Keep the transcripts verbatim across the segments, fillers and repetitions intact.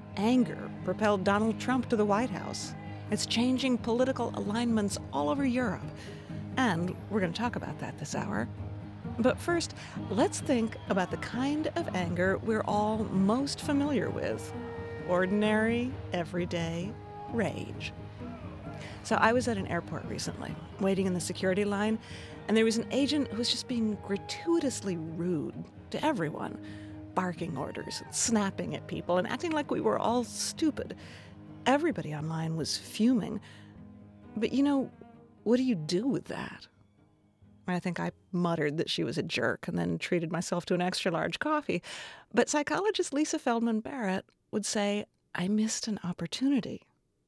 Anger propelled Donald Trump to the White House. It's changing political alignments all over Europe. And we're going to talk about that this hour. But first, let's think about the kind of anger we're all most familiar with. Ordinary, everyday rage. So I was at an airport recently, waiting in the security line, and there was an agent who was just being gratuitously rude to everyone, barking orders and snapping at people and acting like we were all stupid. Everybody online was fuming. But you know, what do you do with that? I think I muttered that she was a jerk and then treated myself to an extra large coffee. But psychologist Lisa Feldman Barrett would say, I missed an opportunity.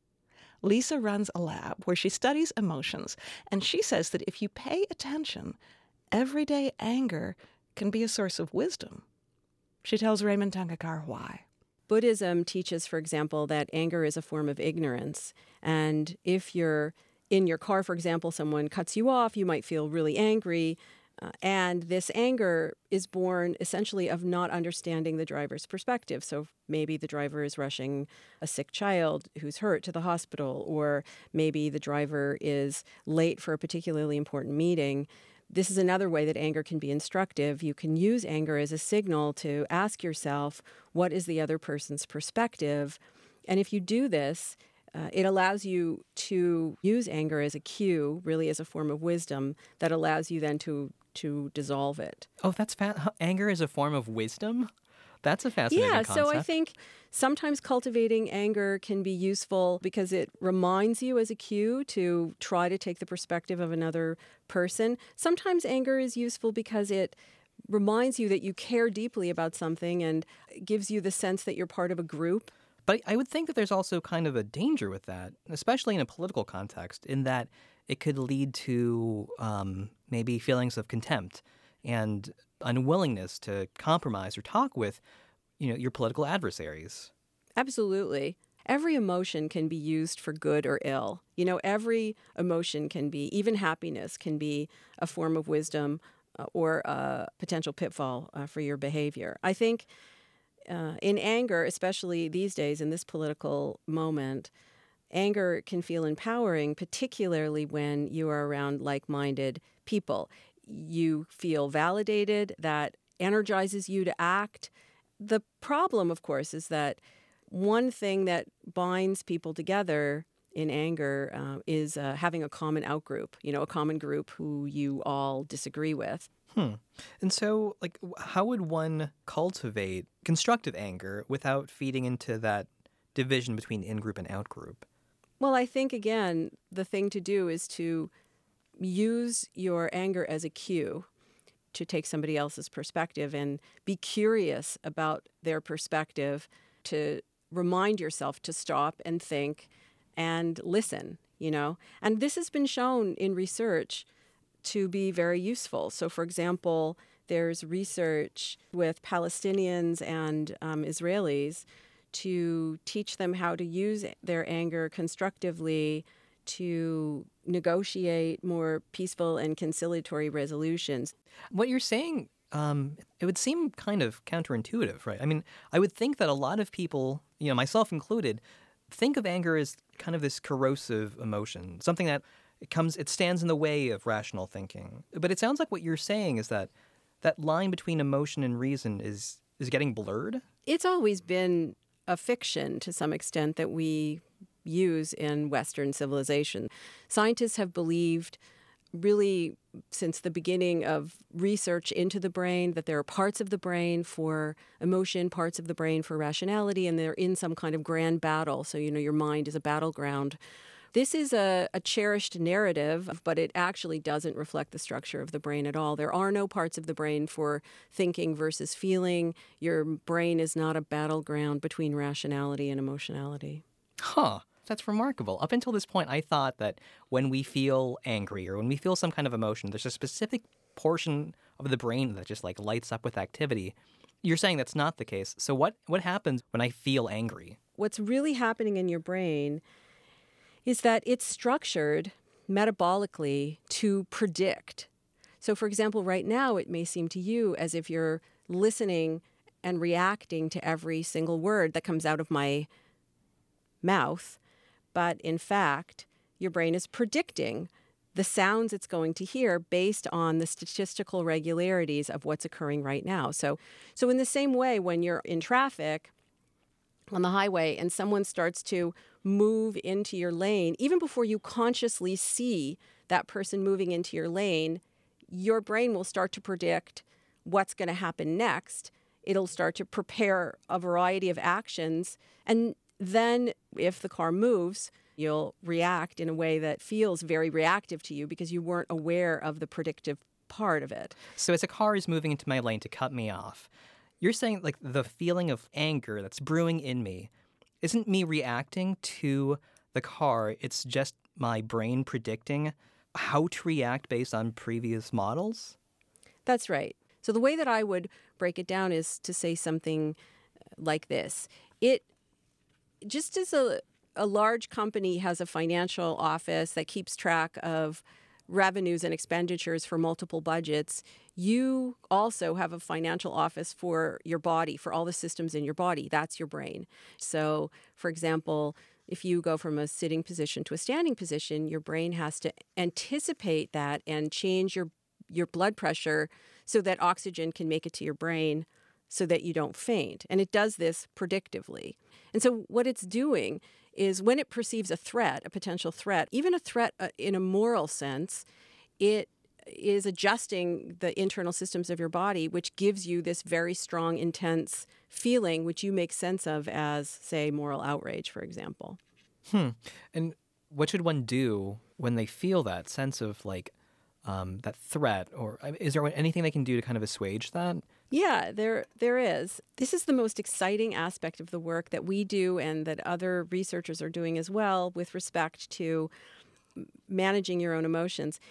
Lisa runs a lab where she studies emotions, and she says that if you pay attention, everyday anger can be a source of wisdom. She tells Raymond Tangakar why. Buddhism teaches, for example, that anger is a form of ignorance. And if you're in your car, for example, someone cuts you off, you might feel really angry. Uh, and this anger is born essentially of not understanding the driver's perspective. So maybe the driver is rushing a sick child who's hurt to the hospital, or maybe the driver is late for a particularly important meeting. This is another way that anger can be instructive. You can use anger as a signal to ask yourself, what is the other person's perspective? And if you do this, Uh, it allows you to use anger as a cue, really as a form of wisdom, that allows you then to to dissolve it. Oh, that's fa- anger is a form of wisdom? That's a fascinating yeah, concept. so I think sometimes cultivating anger can be useful because it reminds you as a cue to try to take the perspective of another person. Sometimes anger is useful because it reminds you that you care deeply about something and gives you the sense that you're part of a group. But I would think that there's also kind of a danger with that, especially in a political context, in that it could lead to um, maybe feelings of contempt and unwillingness to compromise or talk with, you know, your political adversaries. Absolutely. Every emotion can be used for good or ill. You know, every emotion can be, even happiness can be a form of wisdom uh, or a potential pitfall uh, for your behavior. I think Uh, in anger, especially these days in this political moment, anger can feel empowering, particularly when you are around like-minded people. You feel validated. That energizes you to act. The problem, of course, is that one thing that binds people together in anger uh, is uh, having a common outgroup, you know, a common group who you all disagree with. Hmm. And so, like, how would one cultivate constructive anger without feeding into that division between in-group and out-group? Well, I think, again, the thing to do is to use your anger as a cue to take somebody else's perspective and be curious about their perspective, to remind yourself to stop and think and listen, you know. And this has been shown in research to be very useful. So, for example, there's research with Palestinians and um, Israelis to teach them how to use their anger constructively to negotiate more peaceful and conciliatory resolutions. What you're saying, um, it would seem kind of counterintuitive, right? I mean, I would think that a lot of people, you know, myself included, think of anger as kind of this corrosive emotion, something that it comes, it stands in the way of rational thinking. But it sounds like what you're saying is that that line between emotion and reason is is getting blurred. It's always been a fiction to some extent that we use in Western civilization. Scientists have believed really since the beginning of research into the brain that there are parts of the brain for emotion, parts of the brain for rationality, and they're in some kind of grand battle. So, you know, your mind is a battleground. This is a, a cherished narrative, but it actually doesn't reflect the structure of the brain at all. There are no parts of the brain for thinking versus feeling. Your brain is not a battleground between rationality and emotionality. Huh. That's remarkable. Up until this point, I thought that when we feel angry or when we feel some kind of emotion, there's a specific portion of the brain that just like lights up with activity. You're saying that's not the case. So what, what happens when I feel angry? What's really happening in your brain is that it's structured metabolically to predict. So, for example, right now it may seem to you as if you're listening and reacting to every single word that comes out of my mouth, but in fact, your brain is predicting the sounds it's going to hear based on the statistical regularities of what's occurring right now. So, so in the same way, when you're in traffic on the highway and someone starts to move into your lane, even before you consciously see that person moving into your lane, your brain will start to predict what's going to happen next. It'll start to prepare a variety of actions. And then if the car moves, you'll react in a way that feels very reactive to you because you weren't aware of the predictive part of it. So as a car is moving into my lane to cut me off, you're saying like the feeling of anger that's brewing in me isn't me reacting to the car. It's just my brain predicting how to react based on previous models? That's right. So the way that I would break it down is to say something like this. It just as a a large company has a financial office that keeps track of revenues and expenditures for multiple budgets, you also have a financial office for your body, for all the systems in your body. That's your brain. So, for example, if you go from a sitting position to a standing position, your brain has to anticipate that and change your your blood pressure so that oxygen can make it to your brain so that you don't faint. And it does this predictively. And so what it's doing is when it perceives a threat, a potential threat, even a threat uh, in a moral sense, it is adjusting the internal systems of your body, which gives you this very strong, intense feeling, which you make sense of as, say, moral outrage, for example. Hmm. And what should one do when they feel that sense of like um, that threat? Or is there anything they can do to kind of assuage that? Yeah, there there is. This is the most exciting aspect of the work that we do and that other researchers are doing as well with respect to managing your own emotions.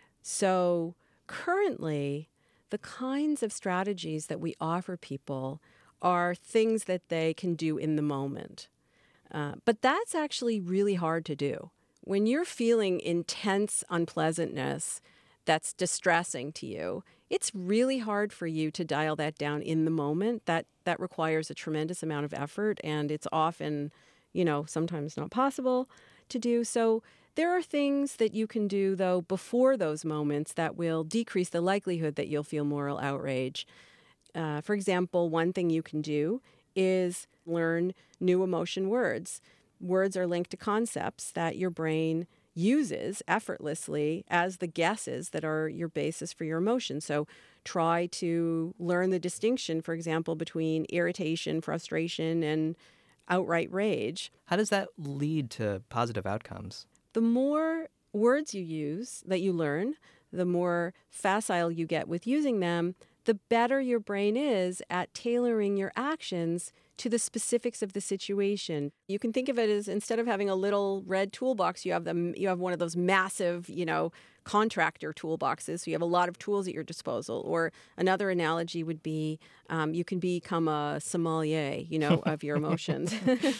So currently, the kinds of strategies that we offer people are things that they can do in the moment. Uh, but that's actually really hard to do. When you're feeling intense unpleasantness that's distressing to you, it's really hard for you to dial that down in the moment. That that requires a tremendous amount of effort, and it's often, you know, sometimes not possible to do. So there are things that you can do, though, before those moments that will decrease the likelihood that you'll feel moral outrage. Uh, for example, one thing you can do is learn new emotion words. Words are linked to concepts that your brain uses effortlessly as the guesses that are your basis for your emotion. So try to learn the distinction, for example, between irritation, frustration, and outright rage. How does that lead to positive outcomes? The more words you use that you learn, the more facile you get with using them, the better your brain is at tailoring your actions to the specifics of the situation. You can think of it as instead of having a little red toolbox, you have them. You have one of those massive, you know, contractor toolboxes. So you have a lot of tools at your disposal. Or another analogy would be um, you can become a sommelier, you know, of your emotions.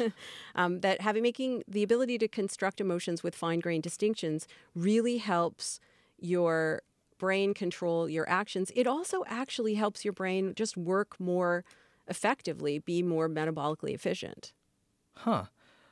um, that having making the ability to construct emotions with fine-grained distinctions really helps your brain control your actions. It also actually helps your brain just work more effectively, be more metabolically efficient. Huh.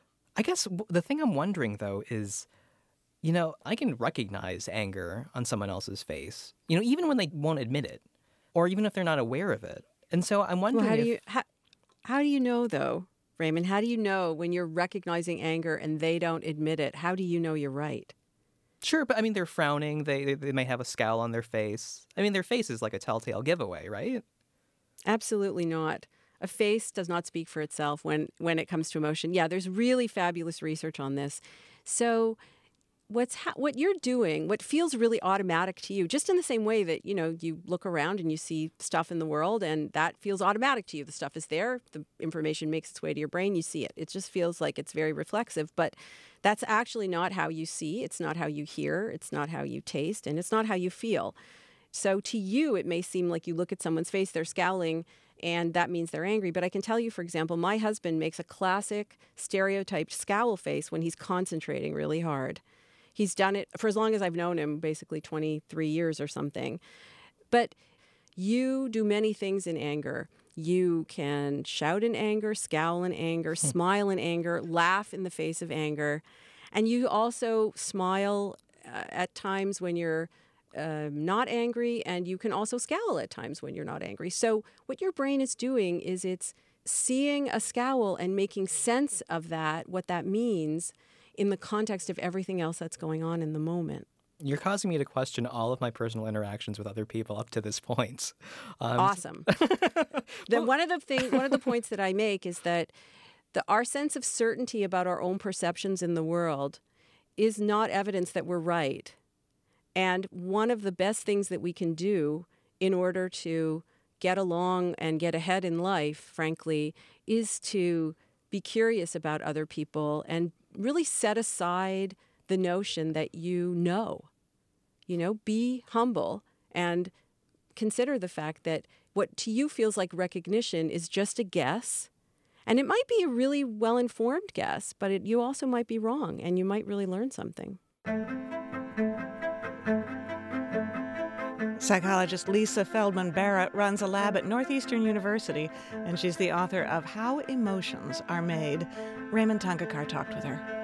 I guess w- the thing I'm wondering, though, is, you know, I can recognize anger on someone else's face, you know, even when they won't admit it, or even if they're not aware of it. And so I'm wondering well, how do if... you how, how do you know, though, Raymond? How do you know when you're recognizing anger and they don't admit it? How do you know you're right? Sure, but I mean, they're frowning. They, they they may have a scowl on their face. I mean, their face is like a telltale giveaway, right? Absolutely not. A face does not speak for itself when, when it comes to emotion. Yeah, there's really fabulous research on this. So what's ha- what you're doing, what feels really automatic to you, just in the same way that, you know, you look around and you see stuff in the world and that feels automatic to you. The stuff is there. The information makes its way to your brain. You see it. It just feels like it's very reflexive. But that's actually not how you see. It's not how you hear. It's not how you taste. And it's not how you feel. So to you, it may seem like you look at someone's face, they're scowling, and that means they're angry. But I can tell you, for example, my husband makes a classic stereotyped scowl face when he's concentrating really hard. He's done it for as long as I've known him, basically twenty-three years or something. But you do many things in anger. You can shout in anger, scowl in anger, smile in anger, laugh in the face of anger. And you also smile uh, at times when you're uh, not angry, and you can also scowl at times when you're not angry. So what your brain is doing is it's seeing a scowl and making sense of that, what that means in the context of everything else that's going on in the moment. You're causing me to question all of my personal interactions with other people up to this point. Um, awesome. Then one of the thing, one of the points that I make is that the, our sense of certainty about our own perceptions in the world is not evidence that we're right. And one of the best things that we can do in order to get along and get ahead in life, frankly, is to be curious about other people and really set aside the notion that you know. You know, be humble and consider the fact that what to you feels like recognition is just a guess. And it might be a really well-informed guess, but it, you also might be wrong, and you might really learn something. Psychologist Lisa Feldman Barrett runs a lab at Northeastern University, and she's the author of How Emotions Are Made. Raymond Tangakar talked with her.